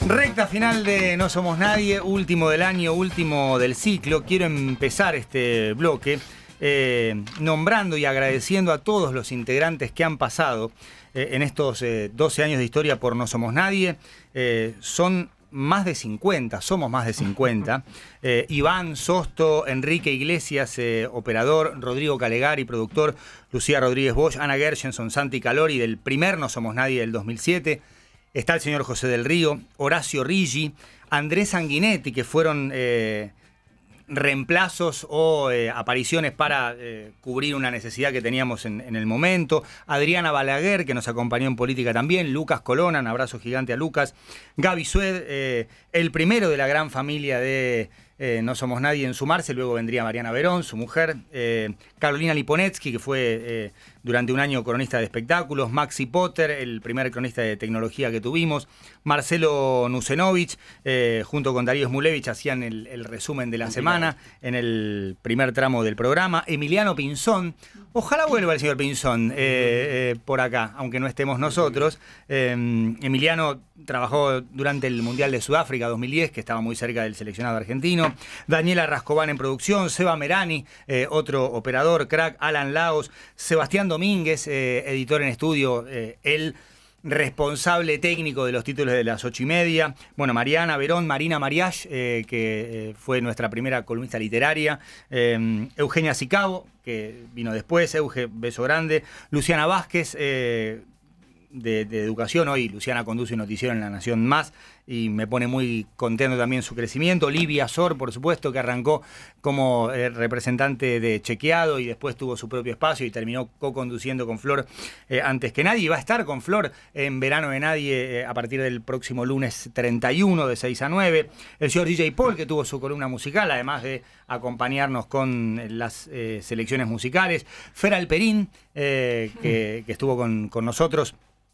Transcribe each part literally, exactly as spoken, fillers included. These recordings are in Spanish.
Recta final de No Somos Nadie, último del año, último del ciclo. Quiero empezar este bloque eh, nombrando y agradeciendo a todos los integrantes que han pasado eh, en estos eh, doce años de historia por No Somos Nadie. Eh, son más de cincuenta, somos más de cincuenta. Eh, Iván Sosto, Enrique Iglesias, eh, operador, Rodrigo Calegari, productor, Lucía Rodríguez Bosch, Ana Gershenson, Santi Calori, del primer No Somos Nadie del dos mil siete. Está el señor José del Río, Horacio Rigi, Andrés Sanguinetti, que fueron eh, reemplazos o eh, apariciones para eh, cubrir una necesidad que teníamos en, en el momento. Adriana Balaguer, que nos acompañó en política también. Lucas Colona, un abrazo gigante a Lucas. Gaby Sued, eh, el primero de la gran familia de eh, No Somos Nadie en sumarse. Luego vendría Mariana Verón, su mujer. Eh, Carolina Liponetsky, que fue eh, durante un año cronista de espectáculos. Maxi Potter, el primer cronista de tecnología que tuvimos. Marcelo Nusenovich, eh, junto con Darío Smulevich, hacían el, el resumen de la semana en el primer tramo del programa. Emiliano Pinzón, ojalá vuelva el señor Pinzón eh, eh, por acá, aunque no estemos nosotros. Eh, Emiliano trabajó durante el Mundial de Sudáfrica dos mil diez, que estaba muy cerca del seleccionado argentino. Daniela Rascobán en producción, Seba Merani, eh, otro operador, crack, Alan Laos, Sebastián Domínguez, eh, editor en estudio, eh, él responsable técnico de los títulos de las ocho y media. Bueno, Mariana Verón, Marina Mariach, eh, que eh, fue nuestra primera columnista literaria. Eh, Eugenia Sicabo, que vino después. Euge, beso grande. Luciana Vázquez, eh, de, de educación. Hoy Luciana conduce un noticiero en La Nación Más y me pone muy contento también su crecimiento. Livia Sor, por supuesto, que arrancó como eh, representante de Chequeado y después tuvo su propio espacio y terminó co-conduciendo con Flor eh, antes que nadie. Y va a estar con Flor en Verano de Nadie eh, a partir del próximo lunes treinta y uno de seis a nueve. El señor D J Paul, que tuvo su columna musical, además de acompañarnos con las eh, selecciones musicales. Fer Alperín, eh, que, que estuvo con, con nosotros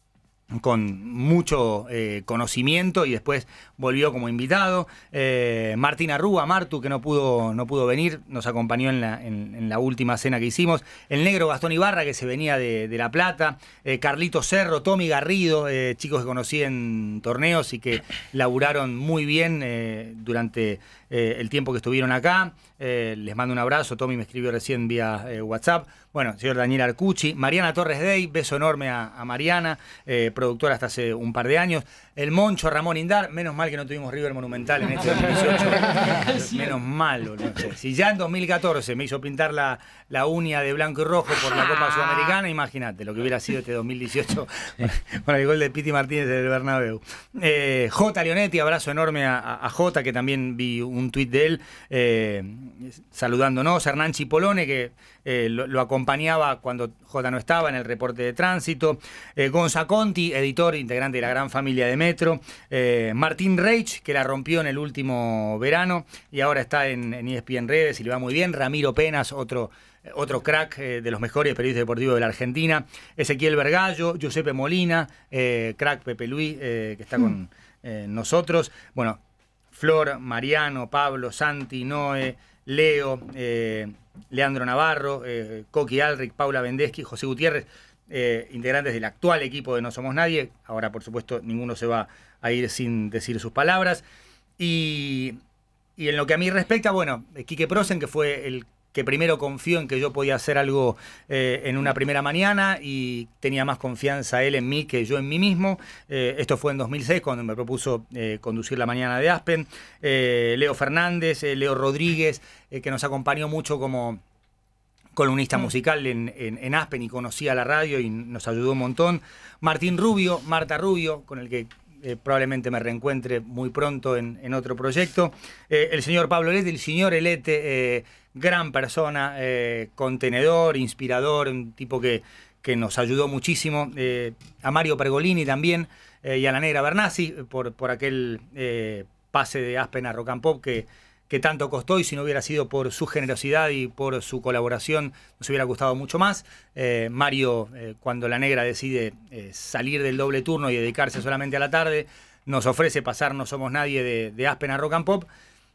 con mucho eh, conocimiento y después volvió como invitado. Eh, Martina Rúa, Martu, que no pudo, no pudo venir, nos acompañó en la, en, en la última cena que hicimos. El negro Gastón Ibarra, que se venía de, de La Plata. Eh, Carlito Cerro, Tommy Garrido, eh, chicos que conocí en torneos y que laburaron muy bien eh, durante eh, el tiempo que estuvieron acá. Eh, les mando un abrazo. Tommy me escribió recién vía eh, WhatsApp. Bueno, señor Daniel Arcucci, Mariana Torres Dey, beso enorme a, a Mariana, eh, productora hasta hace un par de años. El Moncho Ramón Indar, menos mal que no tuvimos River Monumental en este dos mil dieciocho. Menos mal, no sé. Si ya en dos mil catorce me hizo pintar la, la uña de blanco y rojo por la Copa Sudamericana, imagínate lo que hubiera sido este dos mil dieciocho con el gol de Piti Martínez del Bernabéu. Eh, J. Leonetti, abrazo enorme a, a, a J, que también vi un tuit de él eh, saludándonos. Hernán Chipolone, que eh, lo, lo acompañaba cuando J no estaba en el reporte de tránsito. Eh, Gonza Conti, editor, integrante de la gran familia de Metro. Eh, Martín Reich, que la rompió en el último verano y ahora está en, en E S P N Redes y le va muy bien. Ramiro Penas, otro, otro crack eh, de los mejores periodistas deportivos de la Argentina. Ezequiel Vergallo, Giuseppe Molina, eh, crack Pepe Luis, eh, que está con eh, nosotros. Bueno, Flor, Mariano, Pablo, Santi, Noé, Leo, eh, Leandro Navarro, eh, Coqui Alric, Paula Vendeschi, José Gutiérrez, eh, integrantes del actual equipo de No Somos Nadie. Ahora, por supuesto, ninguno se va a ir sin decir sus palabras. Y, y en lo que a mí respecta, bueno, Quique Prosen, que fue el que primero confió en que yo podía hacer algo eh, en una primera mañana y tenía más confianza él en mí que yo en mí mismo. Eh, esto fue en dos mil seis cuando me propuso eh, conducir la mañana de Aspen. Eh, Leo Fernández, eh, Leo Rodríguez, eh, que nos acompañó mucho como columnista musical en, en, en Aspen y conocía la radio y nos ayudó un montón. Martín Rubio, Marta Rubio, con el que Eh, probablemente me reencuentre muy pronto en, en otro proyecto. Eh, el señor Pablo Elete, el señor Elete, eh, gran persona, eh, contenedor, inspirador, un tipo que, que nos ayudó muchísimo. Eh, a Mario Pergolini también, eh, y a la Negra Bernasi, por, por aquel eh, pase de Aspen a Rock and Pop que, que tanto costó, y si no hubiera sido por su generosidad y por su colaboración nos hubiera gustado mucho más. Eh, Mario, eh, cuando la Negra decide eh, salir del doble turno y dedicarse solamente a la tarde, nos ofrece pasar No Somos Nadie de, de Aspen a Rock and Pop,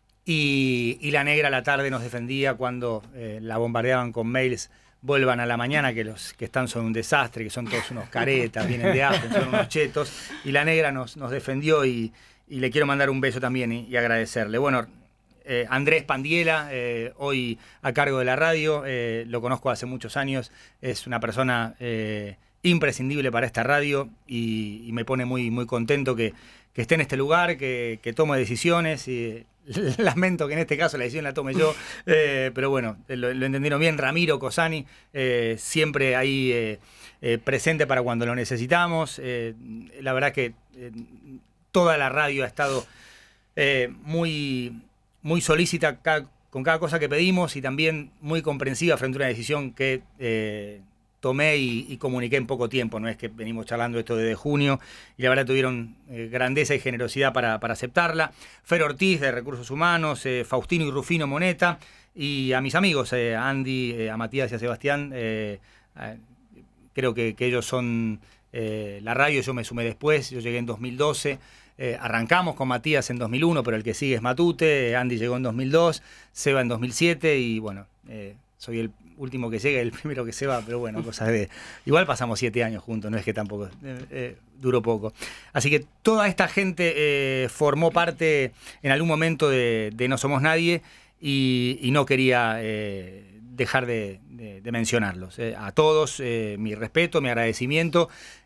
y, y la Negra a la tarde nos defendía cuando eh, la bombardeaban con mails: vuelvan a la mañana, que los que están son un desastre, que son todos unos caretas, vienen de Aspen, son unos chetos. Y la Negra nos, nos defendió y y le quiero mandar un beso también y, y agradecerle. Bueno, eh, Andrés Pandiela, eh, hoy a cargo de la radio, eh, lo conozco hace muchos años, es una persona eh, imprescindible para esta radio y, y me pone muy, muy contento que, que esté en este lugar, que, que tome decisiones y lamento que en este caso la decisión la tome yo, eh, pero bueno, lo, lo entendieron bien. Ramiro Cosani, eh, siempre ahí eh, eh, presente para cuando lo necesitamos. Eh, la verdad que eh, toda la radio ha estado eh, muy, muy solícita cada, con cada cosa que pedimos y también muy comprensiva frente a una decisión que eh, tomé y, y comuniqué en poco tiempo. No es que venimos charlando esto desde junio y la verdad tuvieron eh, grandeza y generosidad para, para aceptarla. Fer Ortiz de Recursos Humanos, eh, Faustino y Rufino Moneta, y a mis amigos, eh, a Andy, eh, a Matías y a Sebastián, eh, eh, creo que, que ellos son eh, la radio. Yo me sumé después, yo llegué en dos mil doce. Eh, arrancamos con Matías en dos mil uno, pero el que sigue es Matute. Andy llegó en dos mil dos, Seba en dos mil siete y bueno, eh, soy el último que llega y el primero que se va, pero bueno, cosas de... Igual pasamos siete años juntos, no es que tampoco eh, eh, duró poco. Así que toda esta gente eh, formó parte en algún momento de, de No Somos Nadie y, y no quería eh, dejar de, de, de mencionarlos. Eh. A todos eh, mi respeto, mi agradecimiento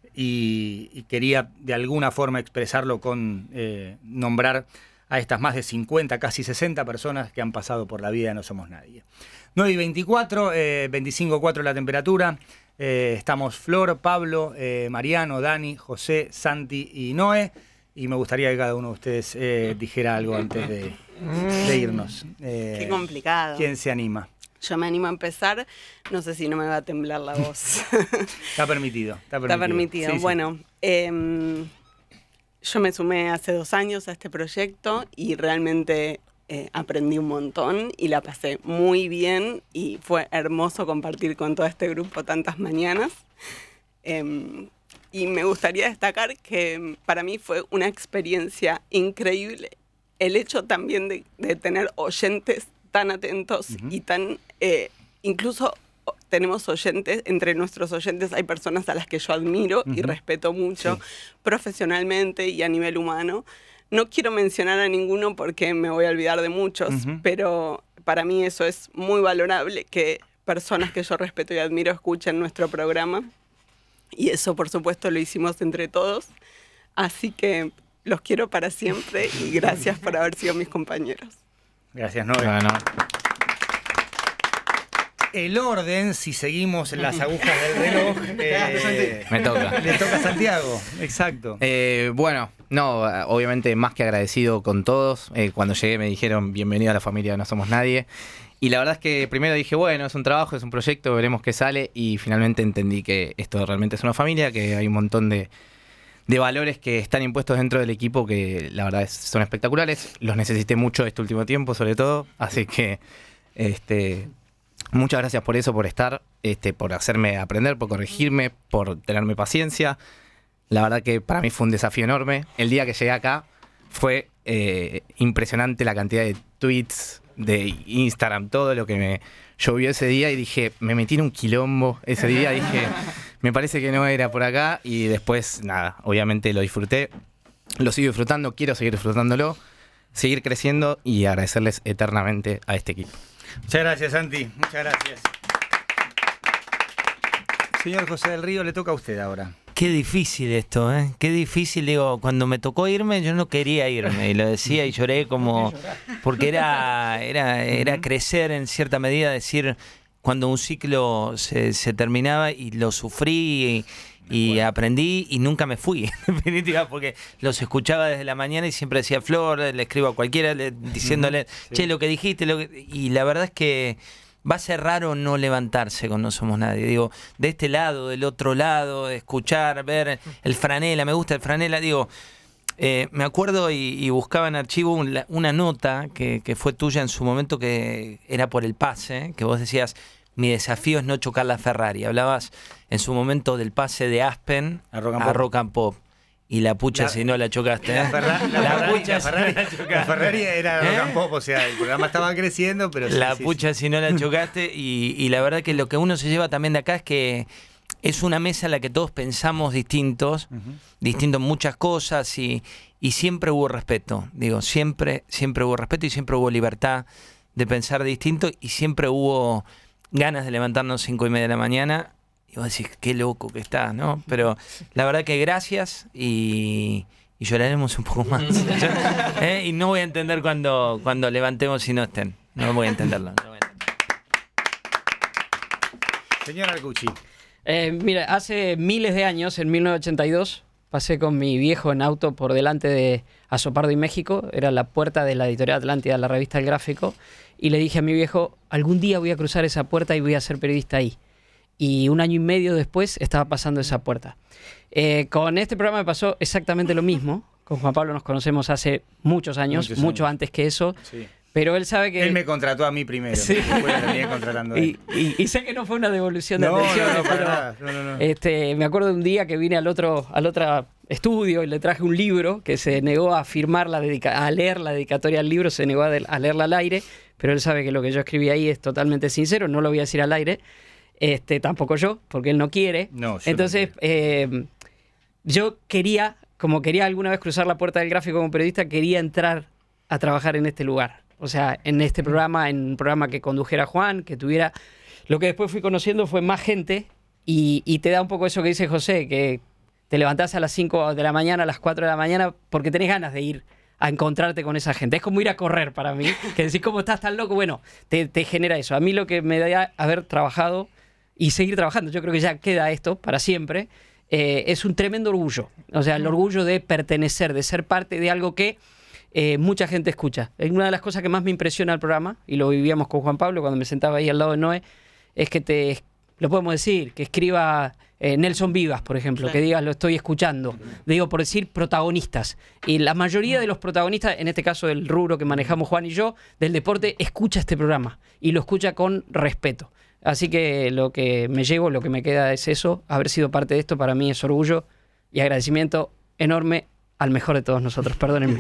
y, y quería de alguna forma expresarlo con eh, nombrar a estas más de cincuenta, casi sesenta personas que han pasado por la vida de No Somos Nadie. nueve y veinticuatro, eh, veinticinco cuatro la temperatura. Eh, estamos Flor, Pablo, eh, Mariano, Dani, José, Santi y Noé. Y me gustaría que cada uno de ustedes eh, dijera algo antes de, de irnos. Eh, Qué complicado. ¿Quién se anima? Yo me animo a empezar. No sé si no me va a temblar la voz. Está permitido. Está permitido. Está permitido. Sí, sí. Bueno, eh, yo me sumé hace dos años a este proyecto y realmente eh, aprendí un montón y la pasé muy bien y fue hermoso compartir con todo este grupo tantas mañanas. Eh, y me gustaría destacar que para mí fue una experiencia increíble el hecho también de, de tener oyentes tan atentos uh-huh. y tan... Eh, incluso tenemos oyentes, entre nuestros oyentes hay personas a las que yo admiro uh-huh. y respeto mucho, sí. profesionalmente y a nivel humano. No quiero mencionar a ninguno porque me voy a olvidar de muchos, uh-huh. pero para mí eso es muy valorable, que personas que yo respeto y admiro escuchen nuestro programa. Y eso, por supuesto, lo hicimos entre todos. Así que los quiero para siempre y gracias por haber sido mis compañeros. Gracias, Noé. No, no. El orden, si seguimos las agujas del reloj, eh, me toca. Le toca a Santiago, exacto. Eh, bueno, no, obviamente más que agradecido con todos. Eh, cuando llegué me dijeron bienvenido a la familia No Somos Nadie. Y la verdad es que primero dije, bueno, es un trabajo, es un proyecto, veremos qué sale. Y finalmente entendí que esto realmente es una familia, que hay un montón de, de valores que están impuestos dentro del equipo que la verdad es, son espectaculares. Los necesité mucho este último tiempo, sobre todo. Así que este, muchas gracias por eso, por estar, este, por hacerme aprender, por corregirme, por tenerme paciencia. La verdad que para mí fue un desafío enorme. El día que llegué acá fue eh, impresionante la cantidad de tweets, de Instagram, todo lo que me llovió ese día y dije, me metí en un quilombo ese día, dije, me parece que no era por acá y después, nada, obviamente lo disfruté, lo sigo disfrutando, quiero seguir disfrutándolo, seguir creciendo y agradecerles eternamente a este equipo. Muchas gracias, Santi, muchas gracias. Señor José del Río, le toca a usted ahora. Qué difícil esto, ¿eh? Qué difícil, digo, cuando me tocó irme, yo no quería irme, y lo decía y lloré como... Porque era, era, era crecer en cierta medida, decir, cuando un ciclo se, se terminaba y lo sufrí y, y aprendí y nunca me fui, en definitiva, porque los escuchaba desde la mañana y siempre decía Flor, le escribo a cualquiera le, diciéndole, sí. che, lo que dijiste, lo que... y la verdad es que... Va a ser raro no levantarse con No Somos Nadie. Digo, de este lado, del otro lado, escuchar, ver el Franela, me gusta el Franela. Digo, eh, me acuerdo y, y buscaba en archivo una, una nota que, que fue tuya en su momento, que era por el pase, que vos decías, mi desafío es no chocar la Ferrari. Hablabas en su momento del pase de Aspen a Rock and, a rock and Pop. Y la pucha la, si no la chocaste, ¿eh? La, Ferra, la, la, Ferrari, pucha, la, Ferrari, si no la, la Ferrari era ¿Eh? Rock and Pop, o sea, el programa estaba creciendo, pero... La sí, pucha sí. si no la chocaste y, y la verdad que lo que uno se lleva también de acá es que es una mesa en la que todos pensamos distintos, uh-huh. distintos en muchas cosas y, y siempre hubo respeto. Digo, siempre, siempre hubo respeto y siempre hubo libertad de pensar distinto y siempre hubo ganas de levantarnos cinco y media de la mañana y vos decís, qué loco que estás, ¿no? Pero la verdad que gracias y, y lloraremos un poco más. ¿Eh? Y no voy a entender cuando, cuando levantemos y no estén. No voy a entenderlo. No voy a entender. Señor Arcucci. Eh, mira, hace miles de años, en mil novecientos ochenta y dos, pasé con mi viejo en auto por delante de Azopardo y México. Era la puerta de la editorial Atlántida, la revista El Gráfico. Y le dije a mi viejo, algún día voy a cruzar esa puerta y voy a ser periodista ahí. Y un año y medio después estaba pasando esa puerta. Eh, con este programa me pasó exactamente lo mismo. Con Juan Pablo nos conocemos hace muchos años, muchos mucho años. Antes que eso. Sí. Pero él sabe que... Él me contrató a mí primero. Sí. Después lo terminé contratando a él. Y, y, y sé que no fue una devolución de no, atenciones, no, no, pero nada. No, no, no. Este, me acuerdo de un día que vine al otro, al otro estudio y le traje un libro que se negó a firmar la dedica a leer la dedicatoria al libro, se negó a, de a leerla al aire, pero él sabe que lo que yo escribí ahí es totalmente sincero, no lo voy a decir al aire, este, tampoco yo, porque él no quiere. No, yo Entonces, no eh, yo quería, como quería alguna vez cruzar la puerta del Gráfico como periodista, quería entrar a trabajar en este lugar. O sea, en este programa, en un programa que condujera Juan, que tuviera... Lo que después fui conociendo fue más gente y, y te da un poco eso que dice José, que te levantás a las cinco de la mañana, a las cuatro de la mañana, porque tenés ganas de ir a encontrarte con esa gente. Es como ir a correr para mí, que decís, ¿cómo estás tan loco? Bueno, te, te genera eso. A mí lo que me da haber trabajado y seguir trabajando, yo creo que ya queda esto para siempre, eh, es un tremendo orgullo. O sea, el orgullo de pertenecer, de ser parte de algo que eh, mucha gente escucha. Es una de las cosas que más me impresiona al programa, y lo vivíamos con Juan Pablo cuando me sentaba ahí al lado de Noé, es que te, lo podemos decir, que escriba eh, Nelson Vivas, por ejemplo, sí. Que digas lo estoy escuchando. Digo, por decir protagonistas. Y la mayoría de los protagonistas, en este caso del rubro que manejamos Juan y yo, del deporte, escucha este programa y lo escucha con respeto. Así que lo que me llevo, lo que me queda es eso, haber sido parte de esto para mí es orgullo y agradecimiento enorme al mejor de todos nosotros, perdónenme.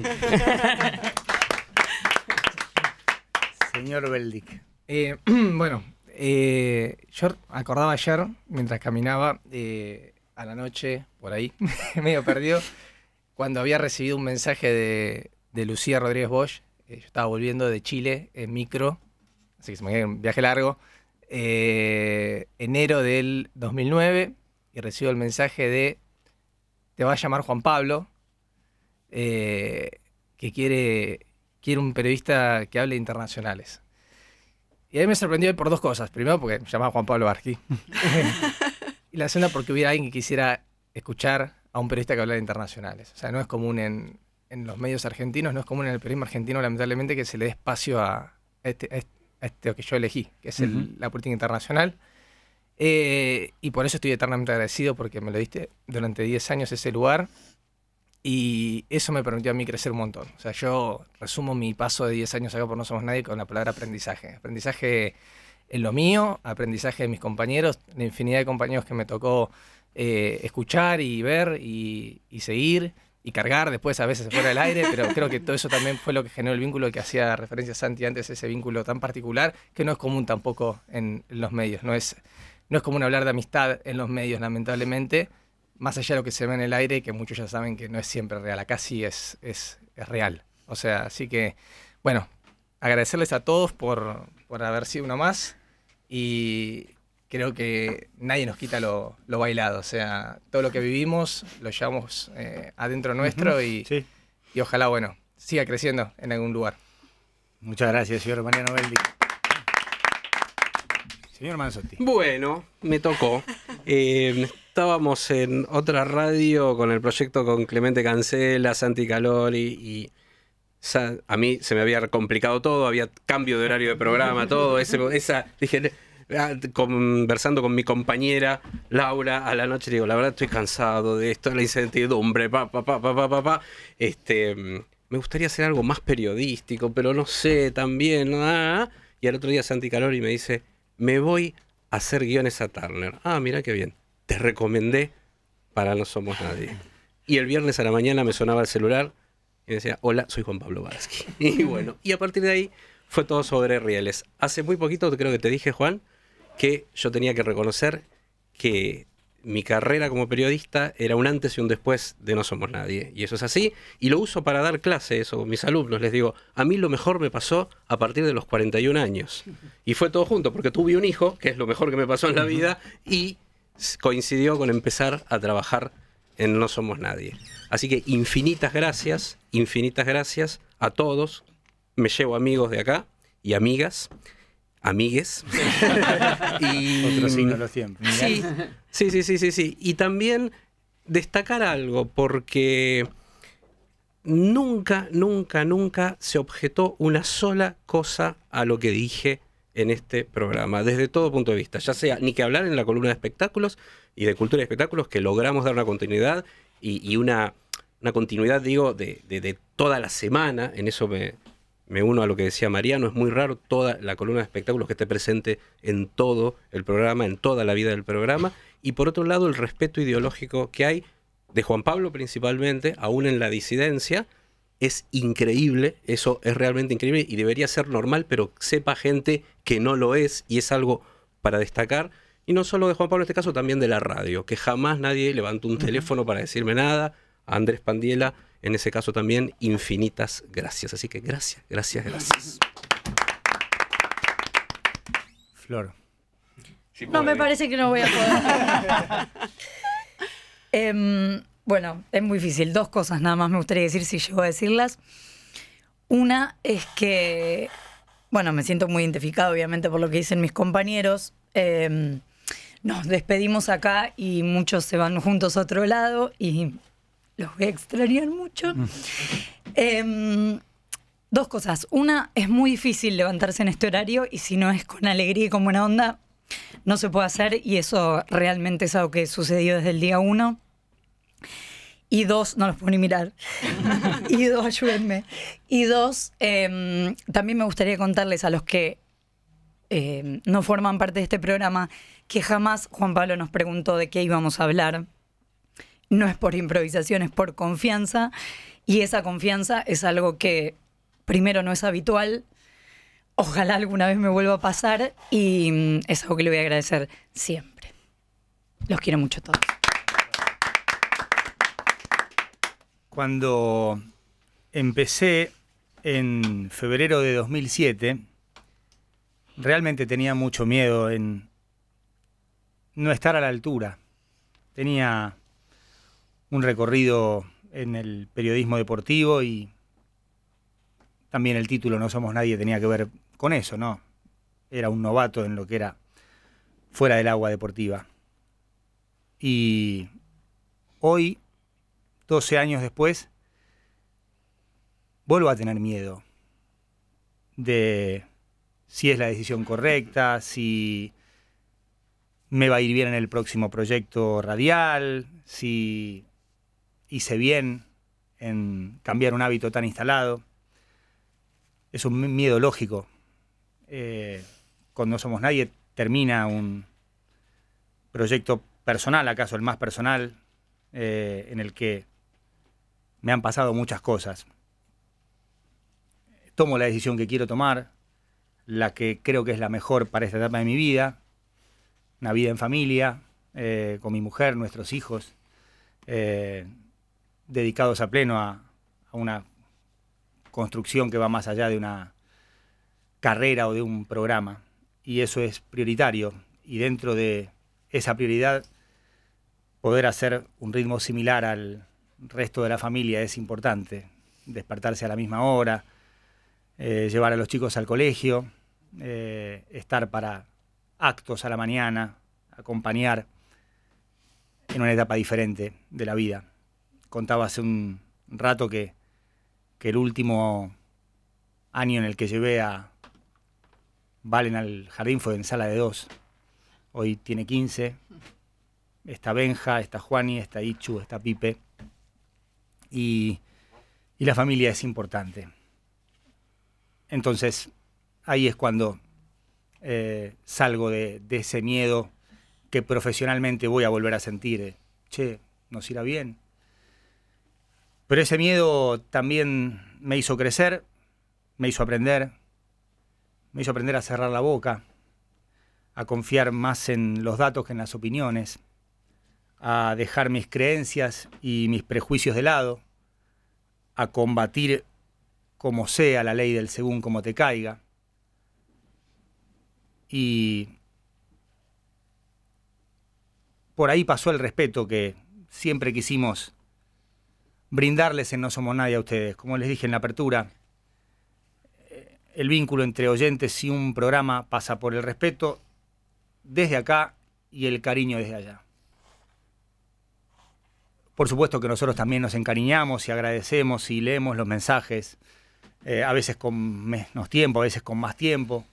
Señor Beldic. Eh, bueno, eh, yo acordaba ayer, mientras caminaba eh, a la noche, por ahí, medio perdido, cuando había recibido un mensaje de, de Lucía Rodríguez Bosch. Eh, yo estaba volviendo de Chile en micro, así que se me quedó un viaje largo, eh, enero del dos mil nueve, y recibo el mensaje de: te va a llamar Juan Pablo, eh, que quiere, quiere un periodista que hable de internacionales. Y a mí me sorprendió por dos cosas. Primero, porque me llamaba Juan Pablo Barsky. Y la segunda, porque hubiera alguien que quisiera escuchar a un periodista que hablara de internacionales. O sea, no es común en, en los medios argentinos, no es común en el periodismo argentino, lamentablemente, que se le dé espacio a este, a este, a este que yo elegí, que es el, uh-huh. la política internacional. Eh, y por eso estoy eternamente agradecido, porque me lo diste durante diez años ese lugar. Y eso me permitió a mí crecer un montón. O sea, yo resumo mi paso de diez años acá por No Somos Nadie con la palabra aprendizaje. Aprendizaje en lo mío, aprendizaje de mis compañeros, la infinidad de compañeros que me tocó eh, escuchar y ver y, y seguir y cargar después a veces fuera del aire, pero creo que todo eso también fue lo que generó el vínculo que hacía referencia Santi antes, ese vínculo tan particular que no es común tampoco en, en los medios. No es, no es común hablar de amistad en los medios, lamentablemente. Más allá de lo que se ve en el aire, que muchos ya saben que no es siempre real, acá sí es, es, es real. O sea, así que, bueno, agradecerles a todos por, por haber sido uno más, y creo que nadie nos quita lo, lo bailado. O sea, todo lo que vivimos lo llevamos eh, adentro nuestro, y, sí. y ojalá, bueno, siga creciendo en algún lugar. Muchas gracias, señor Mariano Beldic. Señor Manzotti. Bueno, me tocó. Eh, estábamos en otra radio con el proyecto con Clemente Cancela, Santi Calori, y sa- a mí se me había complicado todo, había cambio de horario de programa, todo. Ese, esa, dije, conversando con mi compañera Laura a la noche, digo, la verdad estoy cansado de esto, la incertidumbre, pa, pa, pa, pa, pa, pa, pa. Este, me gustaría hacer algo más periodístico, pero no sé, también. Ah. Y al otro día Santi Calori me dice: me voy a hacer guiones a Turner. Ah, mira qué bien. Te recomendé para No Somos Nadie. Y el viernes a la mañana me sonaba el celular y me decía: hola, soy Juan Pablo Barsky. Y bueno, y a partir de ahí fue todo sobre rieles. Hace muy poquito creo que te dije, Juan, que yo tenía que reconocer que mi carrera como periodista era un antes y un después de No Somos Nadie. Y eso es así. Y lo uso para dar clase, eso, con mis alumnos. Les digo, a mí lo mejor me pasó a partir de los cuarenta y un años. Y fue todo junto, porque tuve un hijo, que es lo mejor que me pasó en la vida, y coincidió con empezar a trabajar en No Somos Nadie. Así que infinitas gracias, infinitas gracias a todos. Me llevo amigos de acá y amigas. Amigues. Y otro signo de los tiempos. Sí, sí, sí, sí, sí, sí. Y también destacar algo, porque nunca, nunca, nunca se objetó una sola cosa a lo que dije en este programa, desde todo punto de vista, ya sea ni que hablar en la columna de espectáculos y de cultura y espectáculos, que logramos dar una continuidad y, y una, una continuidad, digo, de, de, de toda la semana. En eso me... Me uno a lo que decía Mariano, es muy raro toda la columna de espectáculos que esté presente en todo el programa, en toda la vida del programa. Y por otro lado, el respeto ideológico que hay, de Juan Pablo principalmente, aún en la disidencia, es increíble. Eso es realmente increíble y debería ser normal, pero sepa gente que no lo es, y es algo para destacar. Y no solo de Juan Pablo en este caso, también de la radio, que jamás nadie levantó un teléfono para decirme nada. A Andrés Pandiela, en ese caso también, infinitas gracias. Así que gracias, gracias, gracias. Flor. Sí, no, me parece que no voy a poder. eh, bueno, es muy difícil. Dos cosas nada más me gustaría decir, si llego a decirlas. Una es que, bueno, me siento muy identificado, obviamente, por lo que dicen mis compañeros. Eh, nos despedimos acá y muchos se van juntos a otro lado y... los voy a extrañar mucho. Mm. Eh, dos cosas. Una, es muy difícil levantarse en este horario y si no es con alegría y con buena onda, no se puede hacer, y eso realmente es algo que sucedió desde el día uno. Y dos, no los puedo ni mirar. Y dos, ayúdenme. Y dos, eh, también me gustaría contarles a los que eh, no forman parte de este programa que jamás Juan Pablo nos preguntó de qué íbamos a hablar. No es por improvisación, es por confianza. Y esa confianza es algo que, primero, no es habitual. Ojalá alguna vez me vuelva a pasar. Y es algo que le voy a agradecer siempre. Los quiero mucho a todos. Cuando empecé en febrero de dos mil siete, realmente tenía mucho miedo en no estar a la altura. Tenía un recorrido en el periodismo deportivo y también el título No Somos Nadie tenía que ver con eso, ¿no? Era un novato en lo que era fuera del agua deportiva. Y hoy, doce años después, vuelvo a tener miedo de si es la decisión correcta, si me va a ir bien en el próximo proyecto radial, si hice bien en cambiar un hábito tan instalado. Es un miedo lógico. Eh, cuando No Somos Nadie termina un proyecto personal, acaso el más personal, eh, en el que me han pasado muchas cosas. Tomo la decisión que quiero tomar, la que creo que es la mejor para esta etapa de mi vida, una vida en familia, eh, con mi mujer, nuestros hijos, eh, dedicados a pleno a, a una construcción que va más allá de una carrera o de un programa. Y eso es prioritario. Y dentro de esa prioridad, poder hacer un ritmo similar al resto de la familia es importante. Despertarse a la misma hora, eh, llevar a los chicos al colegio, eh, estar para actos a la mañana, acompañar en una etapa diferente de la vida. Contaba hace un rato que, que el último año en el que llevé a Valen al jardín fue en sala de dos. Hoy tiene quince. Está Benja, está Juani, está Ichu, está Pipe. Y, y la familia es importante. Entonces, ahí es cuando eh, salgo de, de ese miedo que profesionalmente voy a volver a sentir. Eh, che, ¿nos irá bien? Pero ese miedo también me hizo crecer, me hizo aprender, me hizo aprender a cerrar la boca, a confiar más en los datos que en las opiniones, a dejar mis creencias y mis prejuicios de lado, a combatir como sea la ley del según como te caiga. Y por ahí pasó el respeto que siempre quisimos brindarles en No Somos Nadie a ustedes. Como les dije en la apertura, el vínculo entre oyentes y un programa pasa por el respeto desde acá y el cariño desde allá. Por supuesto que nosotros también nos encariñamos y agradecemos y leemos los mensajes, eh, a veces con menos tiempo, a veces con más tiempo,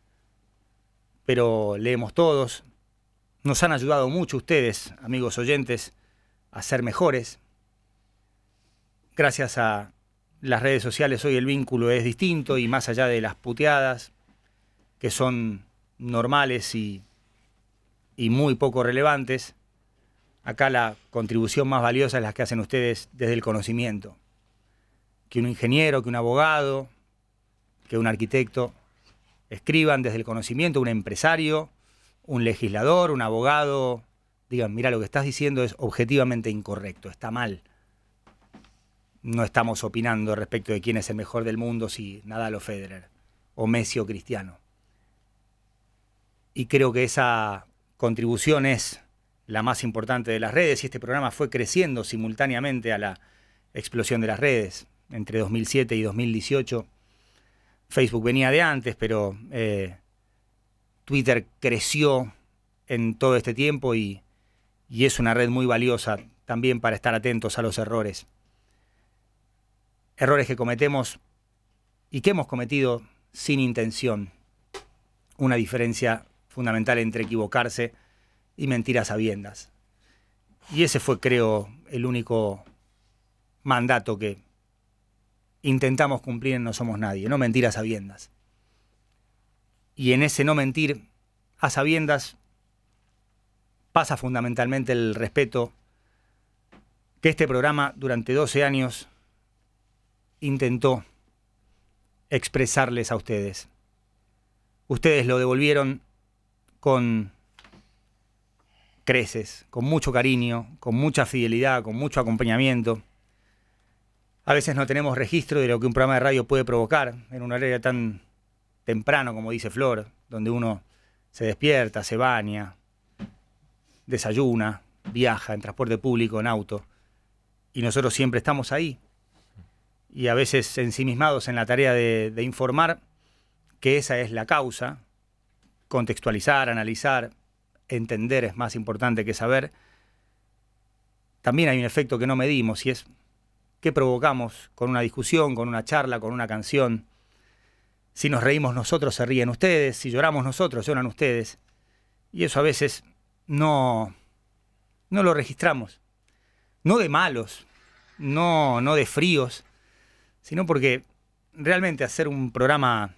pero leemos todos. Nos han ayudado mucho ustedes, amigos oyentes, a ser mejores. Gracias a las redes sociales hoy el vínculo es distinto y más allá de las puteadas, que son normales y, y muy poco relevantes, acá la contribución más valiosa es la que hacen ustedes desde el conocimiento. Que un ingeniero, que un abogado, que un arquitecto escriban desde el conocimiento, un empresario, un legislador, un abogado, digan, mira, lo que estás diciendo es objetivamente incorrecto, está mal. No estamos opinando respecto de quién es el mejor del mundo, si Nadal o Federer, o Messi o Cristiano. Y creo que esa contribución es la más importante de las redes, y este programa fue creciendo simultáneamente a la explosión de las redes. Entre dos mil siete y dos mil dieciocho, Facebook venía de antes, pero eh, Twitter creció en todo este tiempo y, y es una red muy valiosa también para estar atentos a los errores. Errores que cometemos y que hemos cometido sin intención. Una diferencia fundamental entre equivocarse y mentir a sabiendas. Y ese fue, creo, el único mandato que intentamos cumplir en No Somos Nadie, no mentir a sabiendas. Y en ese no mentir a sabiendas pasa fundamentalmente el respeto que este programa durante doce años intentó expresarles a ustedes. Ustedes lo devolvieron con creces, con mucho cariño, con mucha fidelidad, con mucho acompañamiento. A veces no tenemos registro de lo que un programa de radio puede provocar en un horario tan temprano, como dice Flor, donde uno se despierta, se baña, desayuna, viaja en transporte público, en auto, y nosotros siempre estamos ahí. Y a veces ensimismados en la tarea de, de informar, que esa es la causa, contextualizar, analizar, entender es más importante que saber. También hay un efecto que no medimos y es qué provocamos con una discusión, con una charla, con una canción. Si nos reímos nosotros, se ríen ustedes, si lloramos nosotros, lloran ustedes. Y eso a veces no, no lo registramos. No de malos, no, no de fríos, sino porque realmente hacer un programa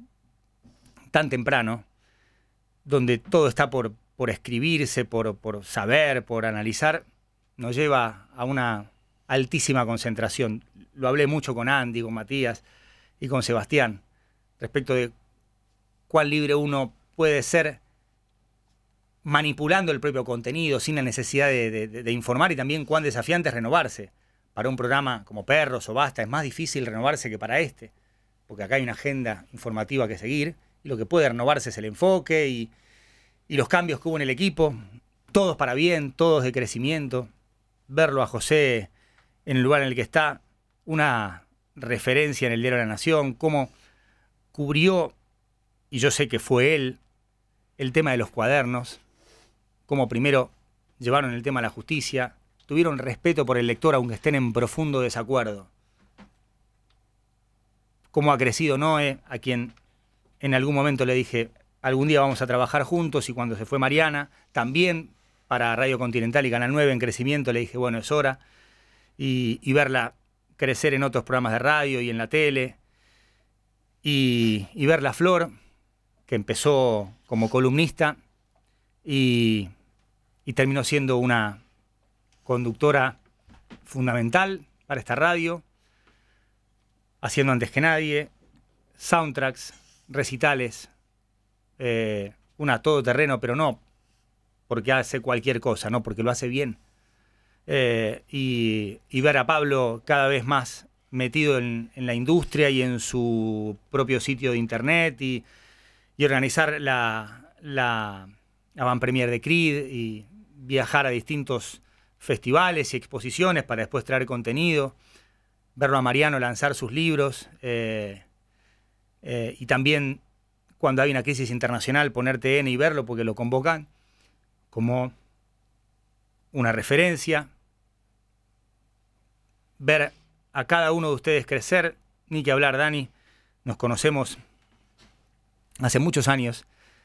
tan temprano, donde todo está por, por escribirse, por, por saber, por analizar, nos lleva a una altísima concentración. Lo hablé mucho con Andy, con Matías y con Sebastián, respecto de cuán libre uno puede ser manipulando el propio contenido sin la necesidad de, de, de informar, y también cuán desafiante es renovarse. Para un programa como Perros o Basta es más difícil renovarse que para este, porque acá hay una agenda informativa que seguir, y lo que puede renovarse es el enfoque y, y los cambios que hubo en el equipo, todos para bien, todos de crecimiento. Verlo a José en el lugar en el que está, una referencia en el Diario de la Nación, cómo cubrió, y yo sé que fue él, el tema de los cuadernos, cómo primero llevaron el tema a la justicia, tuvieron respeto por el lector aunque estén en profundo desacuerdo. Cómo ha crecido Noé, a quien en algún momento le dije, algún día vamos a trabajar juntos, y cuando se fue Mariana, también para Radio Continental y Canal nueve en crecimiento, le dije, bueno, es hora, y, y verla crecer en otros programas de radio y en la tele, y, y ver la Flor, que empezó como columnista y, y terminó siendo una conductora fundamental para esta radio, haciendo Antes que Nadie, soundtracks, recitales, eh, una todoterreno, pero no porque hace cualquier cosa, no, porque lo hace bien. Eh, y, y ver a Pablo cada vez más metido en, en la industria y en su propio sitio de internet y, y organizar la, la avant-premiere de Creed y viajar a distintos festivales y exposiciones para después traer contenido, verlo a Mariano lanzar sus libros eh, eh, y también cuando hay una crisis internacional poner T N y verlo porque lo convocan como una referencia, ver a cada uno de ustedes crecer, ni que hablar, Dani, nos conocemos hace muchos años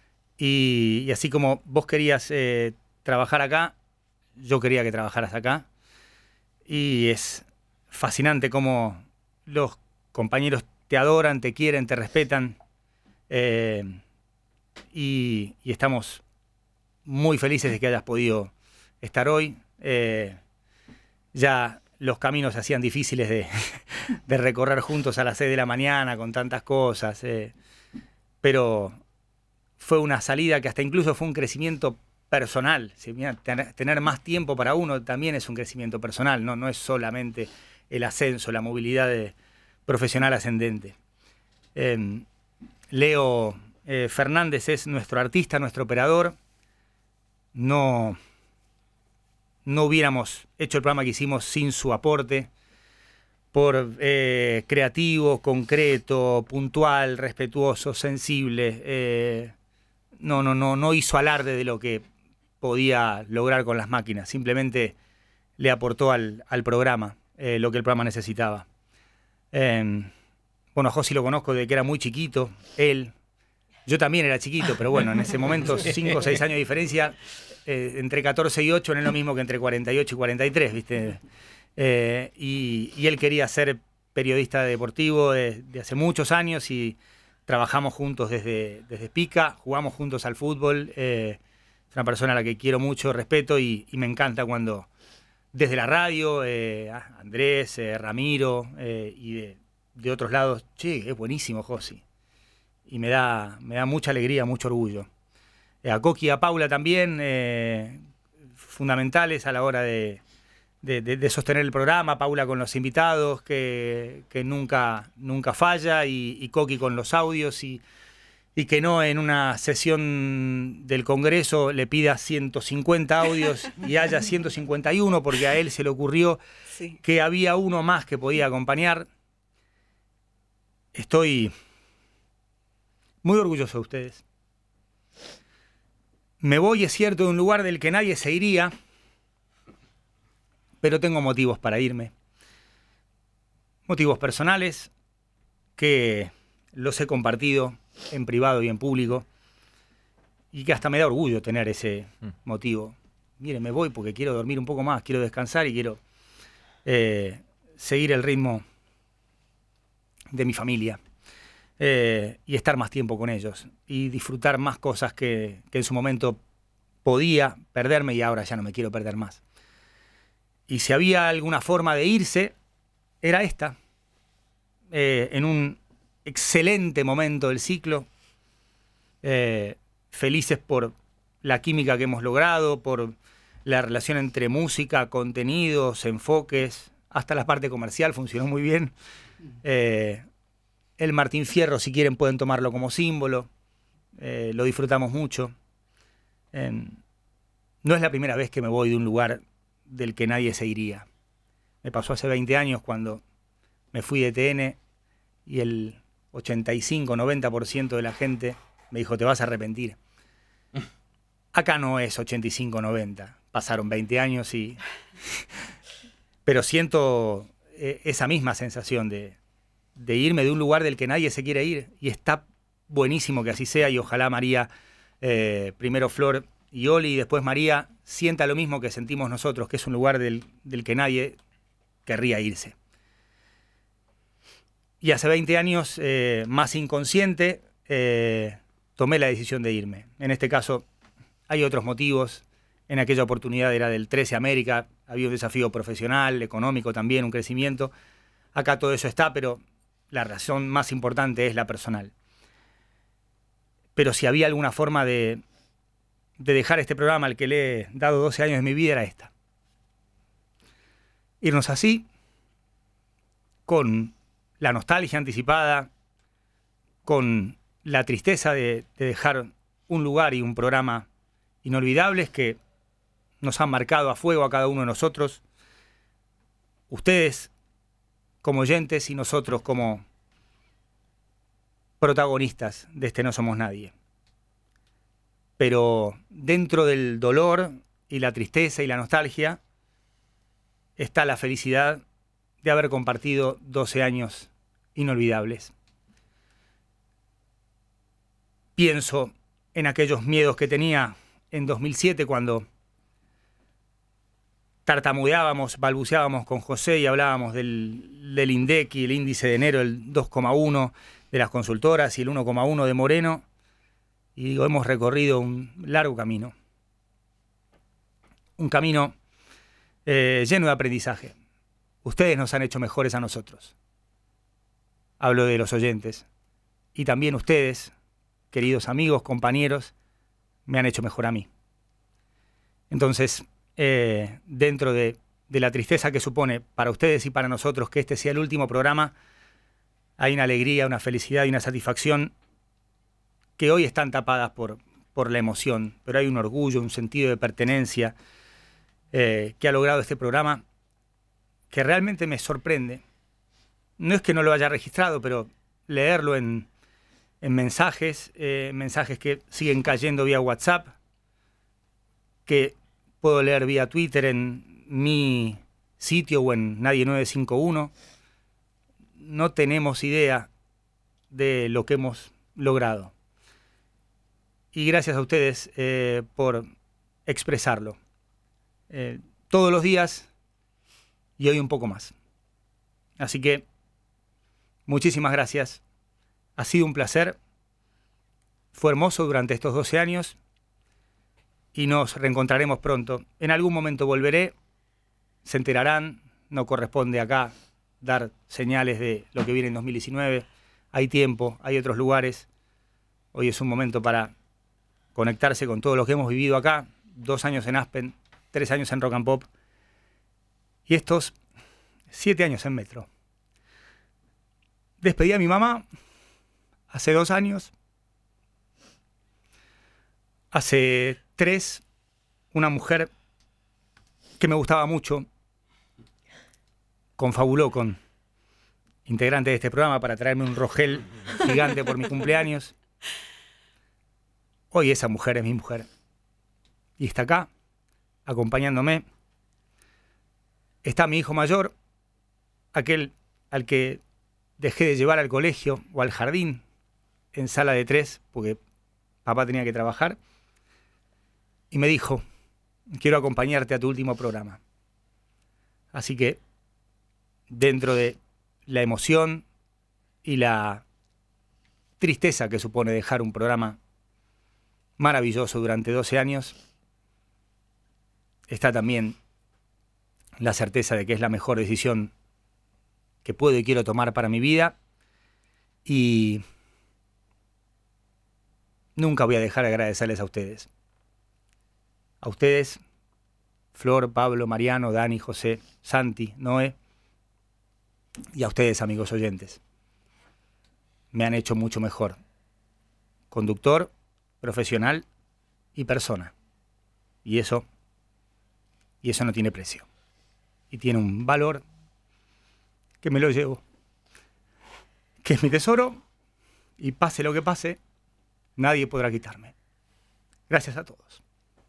y, y así como vos querías eh, trabajar acá, yo quería que trabajaras acá y es fascinante cómo los compañeros te adoran, te quieren, te respetan eh, y, y estamos muy felices de que hayas podido estar hoy. Eh, ya los caminos se hacían difíciles de, de recorrer juntos a las seis de la mañana con tantas cosas, eh, pero fue una salida que hasta incluso fue un crecimiento personal. ¿Sí? Mira, tener, tener más tiempo para uno también es un crecimiento personal, no, no es solamente el ascenso, la movilidad de, profesional ascendente. Eh, Leo eh, Fernández es nuestro artista, nuestro operador. No, no hubiéramos hecho el programa que hicimos sin su aporte, por eh, creativo, concreto, puntual, respetuoso, sensible. Eh, no, no, no, no hizo alarde de lo que podía lograr con las máquinas, simplemente le aportó al, al programa eh, lo que el programa necesitaba. Eh, bueno, a Josi lo conozco desde que era muy chiquito, él, yo también era chiquito, pero bueno, en ese momento cinco o seis años de diferencia, eh, entre catorce y ocho no es lo mismo que entre cuarenta y ocho y cuarenta y tres, ¿viste? Eh, y, y él quería ser periodista deportivo de, de hace muchos años y trabajamos juntos desde, desde Pica, jugamos juntos al fútbol. Eh, es una persona a la que quiero mucho, respeto y, y me encanta cuando desde la radio, eh, Andrés, eh, Ramiro eh, y de, de otros lados, che, es buenísimo Josi. Y me da, me da mucha alegría, mucho orgullo. Eh, a Coqui y a Paula también, eh, fundamentales a la hora de, de, de, de sostener el programa. Paula con los invitados, que, que nunca, nunca falla, y, y Coqui con los audios, y, y que no en una sesión del Congreso le pida ciento cincuenta audios y haya ciento cincuenta y uno, porque a él se le ocurrió sí. que había uno más que podía acompañar. Estoy muy orgulloso de ustedes. Me voy, es cierto, de un lugar del que nadie se iría, pero tengo motivos para irme. Motivos personales que los he compartido en privado y en público y que hasta me da orgullo tener ese motivo. Mire, me voy porque quiero dormir un poco más, quiero descansar y quiero eh, seguir el ritmo de mi familia. Eh, y estar más tiempo con ellos y disfrutar más cosas que, que en su momento podía perderme y ahora ya no me quiero perder más. Y si había alguna forma de irse, era esta. Eh, en un excelente momento del ciclo, eh, felices por la química que hemos logrado, por la relación entre música, contenidos, enfoques, hasta la parte comercial funcionó muy bien. Eh, El Martín Fierro, si quieren, pueden tomarlo como símbolo. Eh, lo disfrutamos mucho. Eh, no es la primera vez que me voy de un lugar del que nadie se iría. Me pasó hace veinte años cuando me fui de T N y el ochenta y cinco, noventa por ciento de la gente me dijo, te vas a arrepentir. Acá no es ochenta y cinco, noventa. Pasaron veinte años y... Pero siento eh, esa misma sensación de... de irme de un lugar del que nadie se quiere ir, y está buenísimo que así sea, y ojalá María, eh, primero Flor y Oli, y después María, sienta lo mismo que sentimos nosotros, que es un lugar del, del que nadie querría irse. Y hace veinte años, eh, más inconsciente, eh, tomé la decisión de irme. En este caso, hay otros motivos. En aquella oportunidad era del trece América, había un desafío profesional, económico también, un crecimiento. Acá todo eso está, pero la razón más importante es la personal. Pero si había alguna forma de, de dejar este programa al que le he dado doce años de mi vida era esta. Irnos así, con la nostalgia anticipada, con la tristeza de, de dejar un lugar y un programa inolvidables que nos han marcado a fuego a cada uno de nosotros, ustedes como oyentes y nosotros como protagonistas de este No Somos Nadie. Pero dentro del dolor y la tristeza y la nostalgia está la felicidad de haber compartido doce años inolvidables. Pienso en aquellos miedos que tenía en dos mil siete cuando tartamudeábamos, balbuceábamos con José y hablábamos del, del INDEC y el índice de enero, el dos coma uno de las consultoras y el uno coma uno de Moreno. Y digo, hemos recorrido un largo camino. Un camino eh, lleno de aprendizaje. Ustedes nos han hecho mejores a nosotros. Hablo de los oyentes. Y también ustedes, queridos amigos, compañeros, me han hecho mejor a mí. Entonces, eh, dentro de, de la tristeza que supone para ustedes y para nosotros que este sea el último programa, hay una alegría, una felicidad y una satisfacción que hoy están tapadas por, por la emoción, pero hay un orgullo, un sentido de pertenencia eh, que ha logrado este programa que realmente me sorprende. No es que no lo haya registrado, pero leerlo en, en mensajes, eh, mensajes que siguen cayendo vía WhatsApp, que puedo leer vía Twitter en mi sitio o en Nadie nueve cinco uno. No tenemos idea de lo que hemos logrado. Y gracias a ustedes eh, por expresarlo. Eh, todos los días y hoy un poco más. Así que muchísimas gracias. Ha sido un placer. Fue hermoso durante estos doce años y nos reencontraremos pronto. En algún momento volveré. Se enterarán. No corresponde acá dar señales de lo que viene en dos mil diecinueve. Hay tiempo, hay otros lugares. Hoy es un momento para conectarse con todo lo que hemos vivido acá. Dos años en Aspen, tres años en Rock and Pop y estos siete años en Metro. Despedí a mi mamá hace dos años. Hace tres, una mujer que me gustaba mucho confabuló con integrante de este programa para traerme un rogel gigante por mi cumpleaños. Hoy esa mujer es mi mujer. Y está acá, acompañándome. Está mi hijo mayor, aquel al que dejé de llevar al colegio o al jardín en sala de tres, porque papá tenía que trabajar. Y me dijo, quiero acompañarte a tu último programa. Así que, dentro de la emoción y la tristeza que supone dejar un programa maravilloso durante doce años, está también la certeza de que es la mejor decisión que puedo y quiero tomar para mi vida, y nunca voy a dejar de agradecerles a ustedes. A ustedes, Flor, Pablo, Mariano, Dani, José, Santi, Noé, y a ustedes, amigos oyentes. Me han hecho mucho mejor conductor, profesional y persona. Y eso, y eso no tiene precio. Y tiene un valor que me lo llevo, que es mi tesoro, y pase lo que pase, nadie podrá quitarme. Gracias a todos.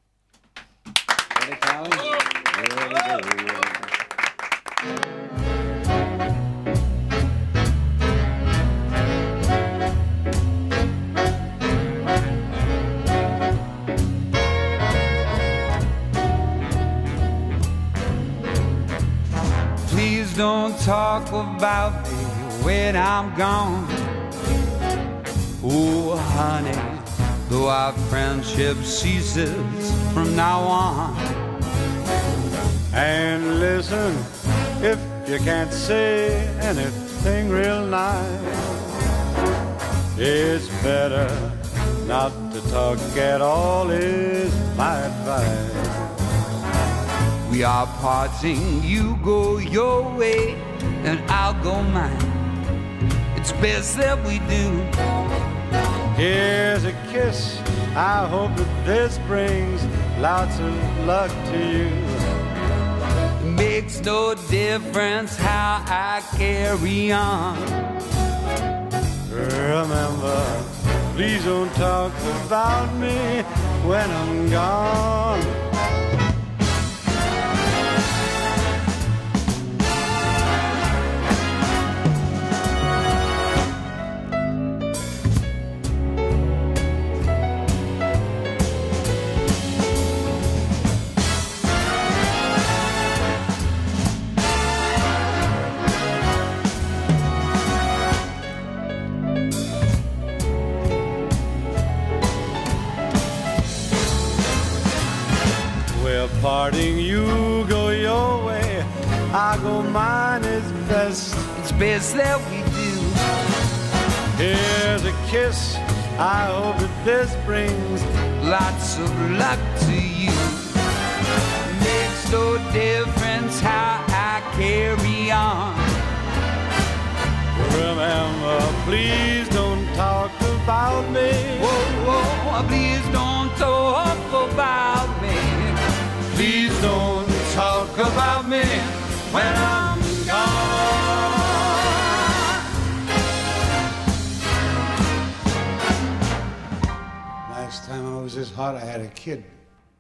Please don't talk about me when I'm gone. Oh, honey, though our friendship ceases from now on. And listen, if you can't say anything real nice, it's better not to talk at all is my advice. We are parting, you go your way and I'll go mine. It's best that we do. Here's a kiss, I hope that this brings lots of luck to you. It makes no difference how I carry on. Remember, please don't talk about me when I'm gone. Parting, you go your way, I go mine is best. It's best that we do. Here's a kiss, I hope that this brings lots of luck to you. Makes no difference how I carry on. Remember, please don't talk about me. Whoa, whoa, please don't talk about me. Please don't talk about me when I'm gone. Last time I was this hot, I had a kid.